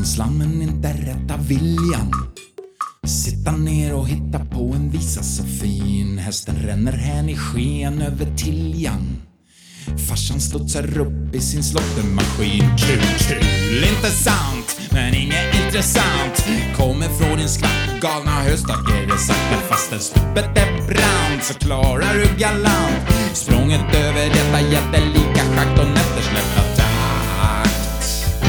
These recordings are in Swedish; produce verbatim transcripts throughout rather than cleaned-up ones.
känslan men inte rätta viljan. Sitta ner och hitta på en visa så fin. Hästen ränner hän i sken över Tiljan. Farsan studsar upp i sin slottemaskin. Kul, kul, inte sant, men inget intressant. Kommer från din skvatt, galna höstacker det sakta. Fast en stoppet är brant så klarar du galant språnget över detta jättelika schakt och nättersläppta takt.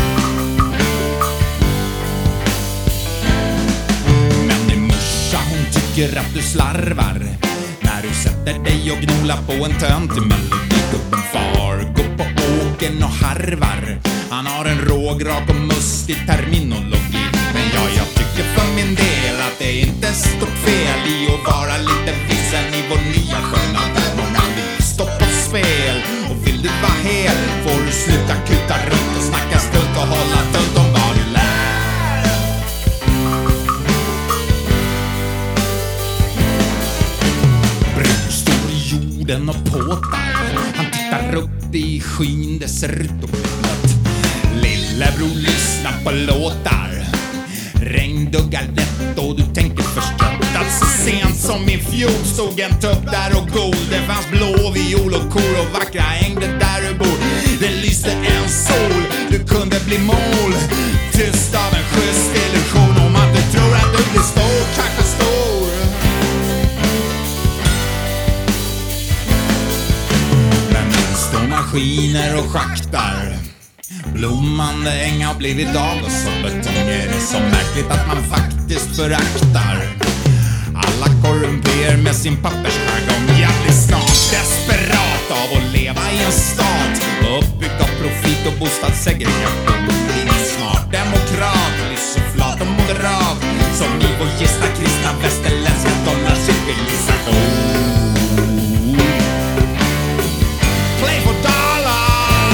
Men din morsa hon tycker att du slarvar när du sätter dig och gnolar på en töntig melodi. Gubben far, går på åken och harvar. Han har en rågrak och mustig terminologi. Men ja, jag tycker för min del att det inte är stort fel i att vara lite vissen i vår nya sköna värld. Många vill stå på spel och vill du vara hel får du sluta kuta runt och snacka stult och hålla tunt om vad du lär. Bror står i jorden och påtar. Han tittar upp i skyn, det ser ut och blött. Lillebror lyssnar på låtar. Regn duggar lätt och du tänker förstött att så sent som i fjol stod en tupp där och god. Det fanns blå viol och kor och vackra äng där du bor. Det lyste en sol, du kunde bli mål. Tyst av en schysst illusion om att du tror att du blir stor, kanske stor. Men nu står maskiner och schaktar. Blommande äng har blivit dag och så betong är det så märkligt att man faktiskt föraktar alla korrumper med sin pappersjargong. Jag blir snart desperat av att leva i en stat uppbyggd av profit och bostadssegregation. Blir snart demokrat, lysseflat och moderat som ni vår gissna kristna västerländska dollarcivilisation. Play for dollar!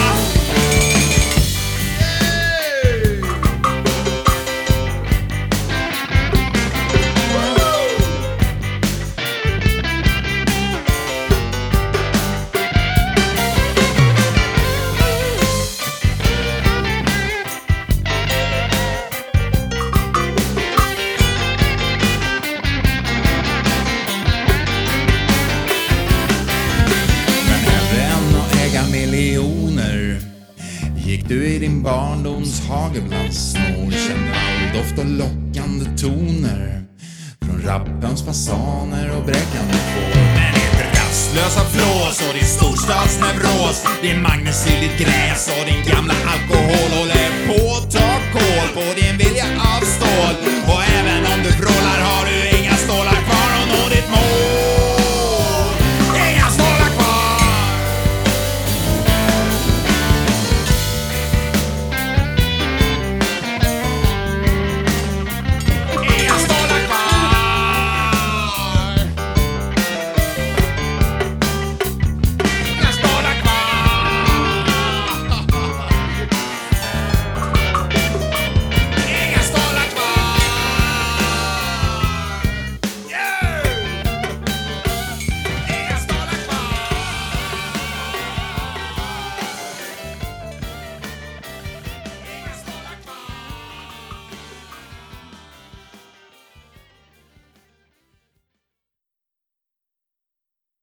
Gick du i din barndoms hageblandssnor, kände all doft och lockande toner från rappens fasaner och bräckande får. Men ditt rastlösa flås och din storstadsnevros, din magnesyl, ditt gräs och din gamla alkohol håller på att ta kål på din vilja av stål. Och